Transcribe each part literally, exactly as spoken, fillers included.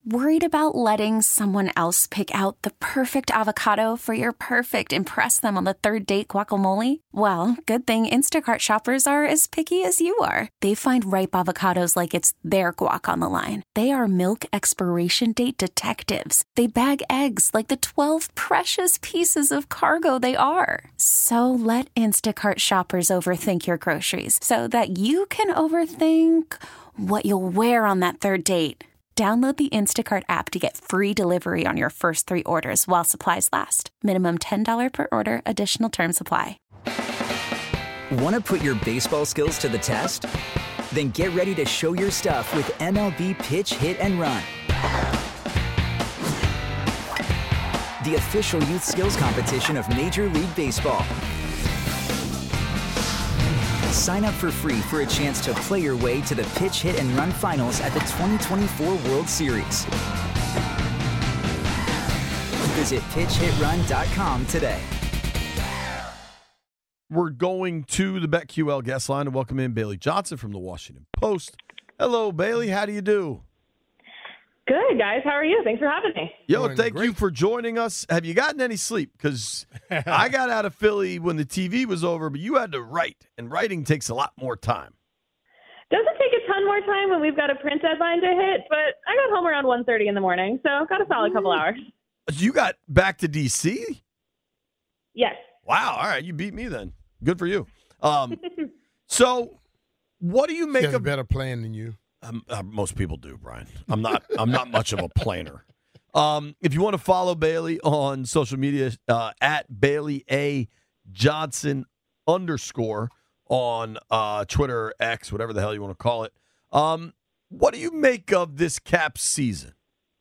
Worried about letting someone else pick out the perfect avocado for your perfect impress them on the third date guacamole? Well, good thing Instacart shoppers are as picky as you are. They find ripe avocados like it's their guac on the line. They are milk expiration date detectives. They bag eggs like the twelve precious pieces of cargo they are. So let Instacart shoppers overthink your groceries so that you can overthink what you'll wear on that third date. Download the Instacart app to get free delivery on your first three orders while supplies last. Minimum ten dollars per order. Additional terms apply. Want to put your baseball skills to the test? Then get ready to show your stuff with M L B Pitch, Hit, and Run. The official youth skills competition of Major League Baseball. Sign up for free for a chance to play your way to the Pitch, Hit, and Run finals at the twenty twenty-four World Series. Visit pitch hit run dot com today. We're going to the BetQL guest line to welcome in Bailey Johnson from the Washington Post. Hello, Bailey. How do you do? Good, guys. How are you? Thanks for having me. Yo, thank you for joining us. Have you gotten any sleep? Because I got out of Philly when the T V was over, but you had to write, and writing takes a lot more time. Doesn't take a ton more time when we've got a print deadline to hit, but I got home around one thirty in the morning, so got a solid couple hours. You got back to D C? Yes. Wow. All right. You beat me then. Good for you. Um, so what do you make She has of a better plan than you? Um, uh, most people do, Brian. I'm not. I'm not much of a planner. Um, if you want to follow Bailey on social media, uh, at Bailey A Johnson underscore on uh, Twitter, X, whatever the hell you want to call it. Um, what do you make of this Caps season?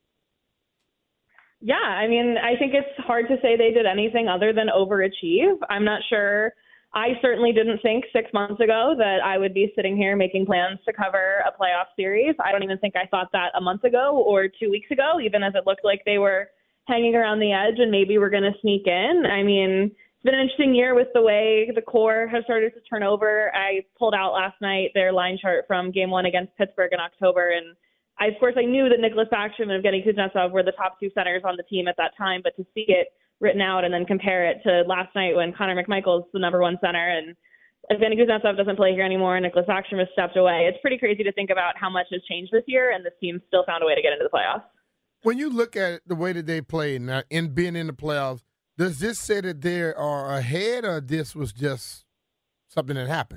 Yeah, I mean, I think it's hard to say they did anything other than overachieve. I'm not sure. I certainly didn't think six months ago that I would be sitting here making plans to cover a playoff series. I don't even think I thought that a month ago or two weeks ago, even as it looked like they were hanging around the edge and maybe we're going to sneak in. I mean, it's been an interesting year with the way the core has started to turn over. I pulled out last night their line chart from game one against Pittsburgh in October. And I, of course, I knew that Nicholas Backstrom and Evgeny Kuznetsov were the top two centers on the team at that time, but to see it written out and then compare it to last night when Connor McMichael's the number one center and Evgeny Kuznetsov doesn't play here anymore and Nicholas Backstrom has stepped away. It's pretty crazy to think about how much has changed this year, and this team still found a way to get into the playoffs. When you look at the way that they played now in being in the playoffs, does this say that they are ahead or this was just something that happened?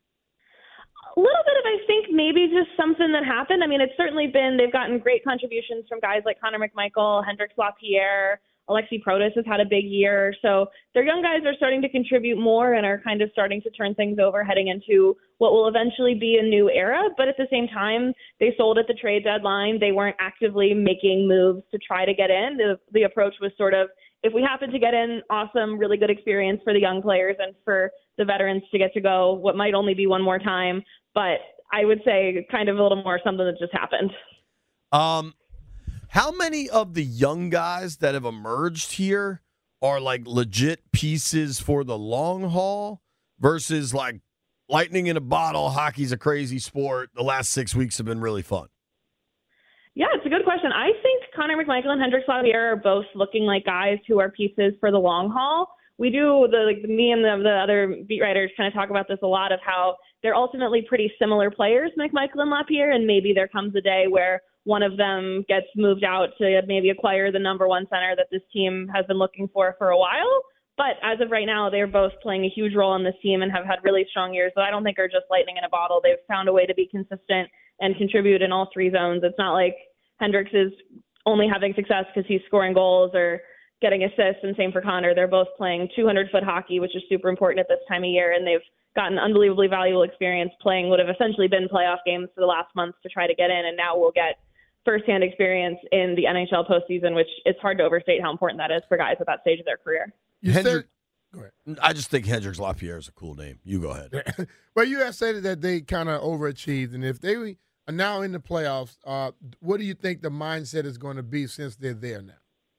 A little bit of, I think, maybe just something that happened. I mean, it's certainly been, they've gotten great contributions from guys like Connor McMichael, Hendrix Lapierre, Alexi Protas has had a big year. So their young guys are starting to contribute more and are kind of starting to turn things over heading into what will eventually be a new era. But at the same time, they sold at the trade deadline. They weren't actively making moves to try to get in. The, the approach was sort of, if we happen to get in, awesome, really good experience for the young players and for the veterans to get to go what might only be one more time. But I would say kind of a little more something that just happened. Um, How many of the young guys that have emerged here are like legit pieces for the long haul versus like lightning in a bottle? Hockey's a crazy sport. The last six weeks have been really fun. Yeah, it's a good question. I think Connor McMichael and Hendrix Lapierre are both looking like guys who are pieces for the long haul. We do, the like me and the, the other beat writers kind of talk about this a lot of how they're ultimately pretty similar players, McMichael and Lapierre, and maybe there comes a day where one of them gets moved out to maybe acquire the number one center that this team has been looking for for a while. But as of right now, they're both playing a huge role on this team and have had really strong years that I don't think are just lightning in a bottle. They've found a way to be consistent and contribute in all three zones. It's not like Hendrix is only having success because he's scoring goals or getting assists, and same for Connor. They're both playing two hundred foot hockey, which is super important at this time of year, and they've gotten unbelievably valuable experience playing what have essentially been playoff games for the last month to try to get in, and now we'll get firsthand experience in the N H L postseason, which it's hard to overstate how important that is for guys at that stage of their career. You Hendrick, said, go ahead. I just think Hendrix Lapierre is a cool name. You go ahead. Well, you have said that they kind of overachieved, and if they are now in the playoffs, uh, what do you think the mindset is going to be since they're there now?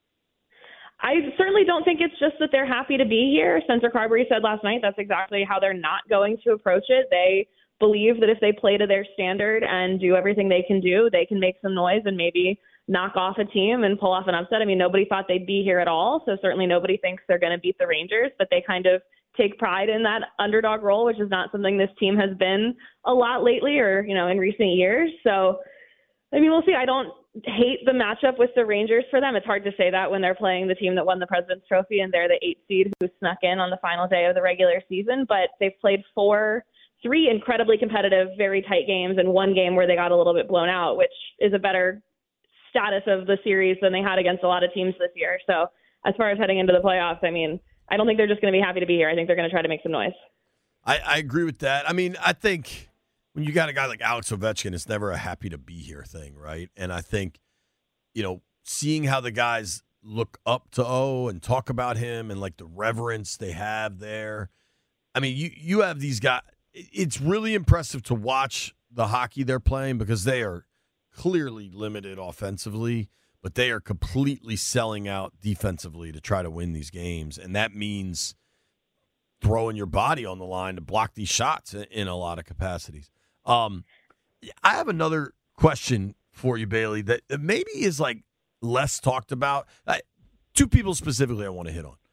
I certainly don't think it's just that they're happy to be here. Spencer Carberry said last night that's exactly how they're not going to approach it. They believe that if they play to their standard and do everything they can do, they can make some noise and maybe knock off a team and pull off an upset. I mean, nobody thought they'd be here at all, so certainly nobody thinks they're going to beat the Rangers, but they kind of take pride in that underdog role, which is not something this team has been a lot lately or, you know, in recent years. So, I mean, we'll see. I don't hate the matchup with the Rangers for them. It's hard to say that when they're playing the team that won the President's Trophy and they're the eight seed who snuck in on the final day of the regular season, but they've played four three incredibly competitive, very tight games and one game where they got a little bit blown out, which is a better status of the series than they had against a lot of teams this year. So as far as heading into the playoffs, I mean, I don't think they're just going to be happy to be here. I think they're going to try to make some noise. I, I agree with that. I mean, I think when you got a guy like Alex Ovechkin, it's never a happy to be here thing, right? And I think, you know, seeing how the guys look up to O and talk about him and like the reverence they have there. I mean, you, you have these guys. It's really impressive to watch the hockey they're playing because they are clearly limited offensively, but they are completely selling out defensively to try to win these games. And that means throwing your body on the line to block these shots in a lot of capacities. Um, I have another question for you, Bailey, that maybe is like less talked about. Uh, two people specifically I want to hit on.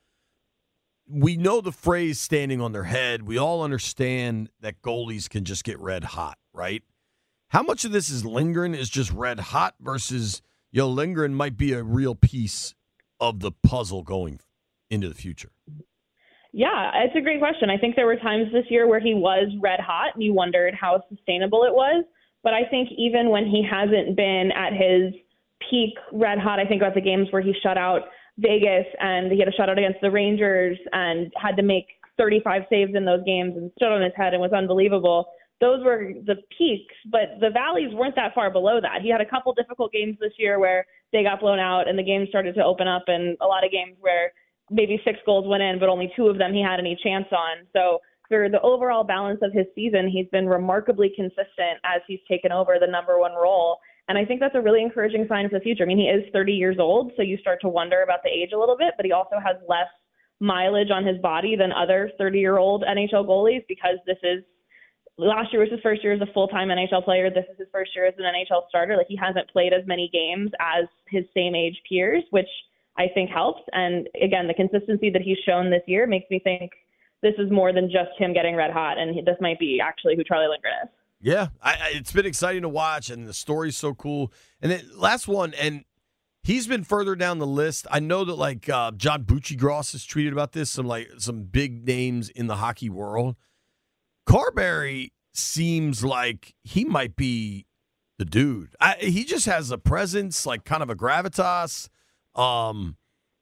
We know the phrase standing on their head. We all understand that goalies can just get red hot, right? How much of this is Lindgren is just red hot versus, yo, Lindgren might be a real piece of the puzzle going into the future? Yeah, it's a great question. I think there were times this year where he was red hot and you wondered how sustainable it was. But I think even when he hasn't been at his peak red hot, I think about the games where he shut out Vegas and he had a shutout against the Rangers and had to make thirty-five saves in those games and stood on his head and was unbelievable. Those were the peaks, but the valleys weren't that far below that. He had a couple difficult games this year where they got blown out and the game started to open up, and a lot of games where maybe six goals went in, but only two of them he had any chance on. So for the overall balance of his season, he's been remarkably consistent as he's taken over the number one role. And I think that's a really encouraging sign for the future. I mean, he is thirty years old, so you start to wonder about the age a little bit, but he also has less mileage on his body than other thirty-year-old N H L goalies because this is – last year was his first year as a full-time N H L player. This is his first year as an N H L starter. Like, he hasn't played as many games as his same-age peers, which I think helps. And, again, the consistency that he's shown this year makes me think this is more than just him getting red hot, and he, this might be actually who Charlie Lindgren is. Yeah, I, I, it's been exciting to watch, and the story's so cool. And then last one, and he's been further down the list. I know that like uh, John Bucci-Gross has tweeted about this. Some like some big names in the hockey world. Carberry seems like he might be the dude. I, he just has a presence, like kind of a gravitas. Um,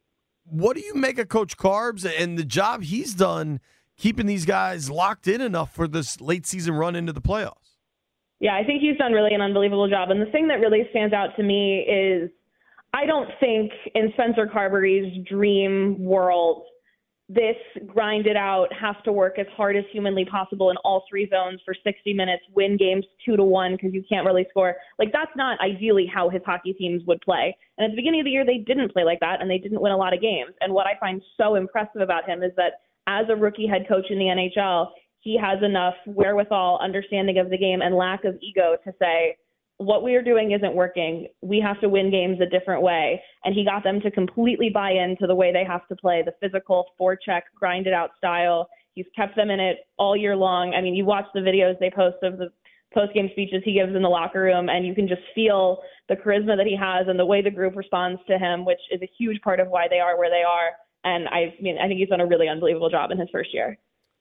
what do you make of Coach Carbs and the job he's done keeping these guys locked in enough for this late season run into the playoffs? Yeah, I think he's done really an unbelievable job. And the thing that really stands out to me is I don't think in Spencer Carberry's dream world, this grind it out, have to work as hard as humanly possible in all three zones for sixty minutes, win games two to one because you can't really score. Like, that's not ideally how his hockey teams would play. And at the beginning of the year, they didn't play like that, and they didn't win a lot of games. And what I find so impressive about him is that as a rookie head coach in the N H L, he has enough wherewithal, understanding of the game, and lack of ego to say, what we are doing isn't working. We have to win games a different way. And he got them to completely buy into the way they have to play, the physical, forecheck, grind-it-out style. He's kept them in it all year long. I mean, you watch the videos they post of the post-game speeches he gives in the locker room, and you can just feel the charisma that he has and the way the group responds to him, which is a huge part of why they are where they are. And I mean, I think he's done a really unbelievable job in his first year.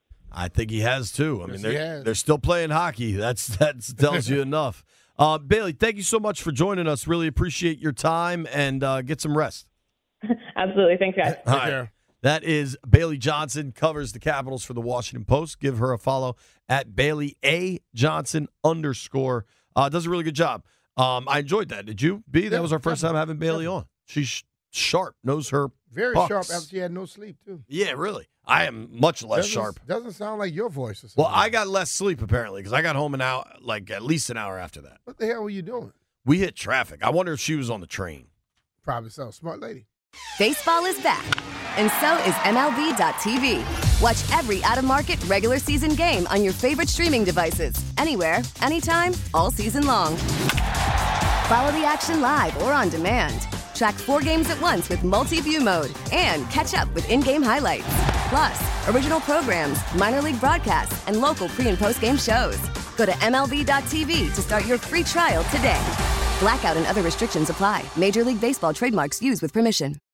I think he has too. I mean, Yes, they're, they're still playing hockey. That's that tells you enough. Uh, Bailey, thank you so much for joining us. Really appreciate your time, and uh, get some rest. Absolutely. Thanks, guys. All right. That is Bailey Johnson, covers the Capitals for the Washington Post. Give her a follow at Bailey A. Johnson underscore. Uh, does a really good job. Um, I enjoyed that. Did you, B? That Yeah, was our first time having Bailey on. She's sharp, knows her Very pucks. sharp after she had no sleep, too. Yeah, really. I am much less doesn't, sharp. Doesn't sound like your voice or something. Well, I got less sleep, apparently, because I got home an hour, like at least an hour after that. What the hell were you doing? We hit traffic. I wonder if she was on the train. Probably so. Smart lady. Baseball is back, and so is M L B dot T V. Watch every out-of-market regular season game on your favorite streaming devices, anywhere, anytime, all season long. Follow the action live or on demand. Track four games at once with multi-view mode and catch up with in-game highlights. Plus, original programs, minor league broadcasts, and local pre- and post-game shows. Go to M L B dot T V to start your free trial today. Blackout and other restrictions apply. Major League Baseball trademarks used with permission.